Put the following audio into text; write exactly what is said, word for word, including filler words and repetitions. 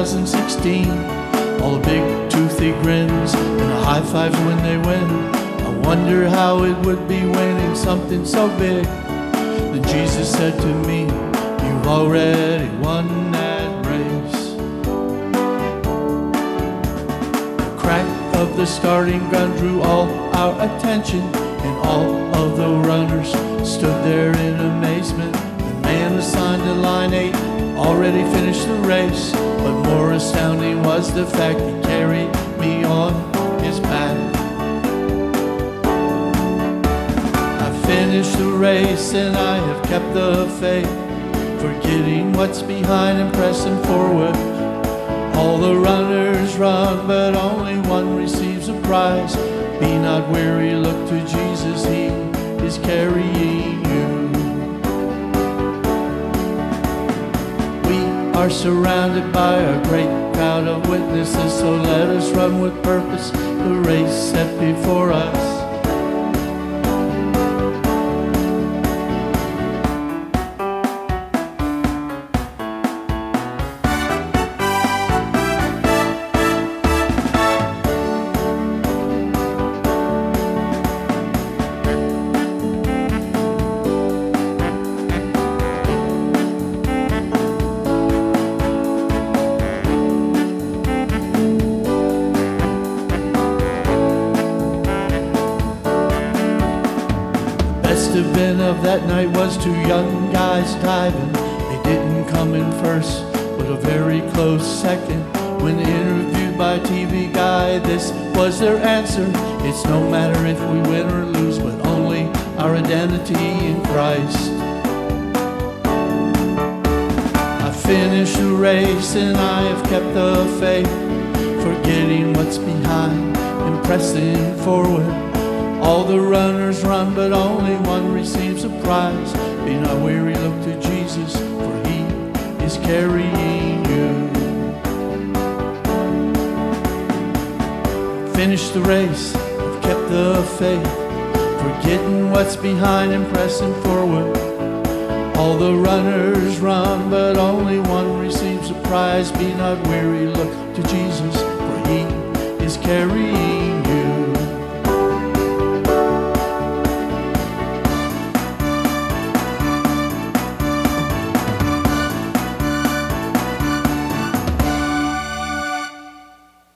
thousand sixteen. All the big toothy grins and the high fives when they win. I wonder how it would be winning something so big. Then Jesus said to me, you've already won that race. The crack of the starting gun drew all our attention, and all of the runners stood there in amazement. The man assigned to line eight already finished the race, but more astounding was the fact he carried me on his back. I finished the race and I have kept the faith, forgetting what's behind and pressing forward. All the runners run, but only one receives a prize. Be not weary, look to Jesus, he is carrying you. We are surrounded by a great crowd of witnesses, so let us run with purpose the race set before us. Best event of that night was two young guys diving. They didn't come in first, but a very close second. When interviewed by a T V guy, this was their answer: it's no matter if we win or lose, but only our identity in Christ. I finished the race and I have kept the faith, forgetting what's behind and pressing forward. All the runners run, but only one receives a prize. Be not weary, look to Jesus, for he is carrying you. Finished the race, I've kept the faith, forgetting what's behind and pressing forward. All the runners run, but only one receives a prize. Be not weary, look to Jesus, for he is carrying you.